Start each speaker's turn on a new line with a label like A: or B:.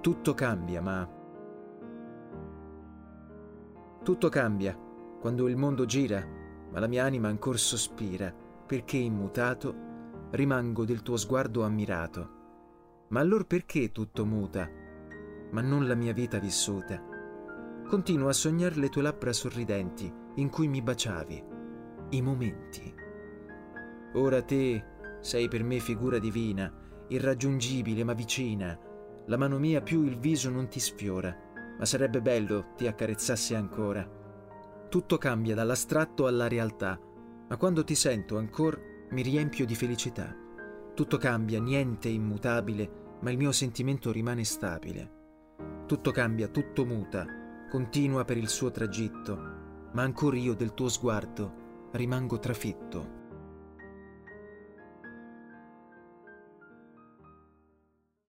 A: Tutto cambia, ma... Tutto cambia quando il mondo gira, ma la mia anima ancor sospira, perché immutato rimango del tuo sguardo ammirato. Ma allor perché tutto muta, ma non la mia vita vissuta? Continuo a sognar le tue labbra sorridenti, in cui mi baciavi, i momenti. Ora te sei per me figura divina, irraggiungibile ma vicina. La mano mia più il viso non ti sfiora, ma sarebbe bello ti accarezzassi ancora. Tutto cambia dall'astratto alla realtà, ma quando ti sento ancor mi riempio di felicità. Tutto cambia, niente è immutabile, ma il mio sentimento rimane stabile. Tutto cambia, tutto muta, continua per il suo tragitto, ma ancor io del tuo sguardo rimango trafitto.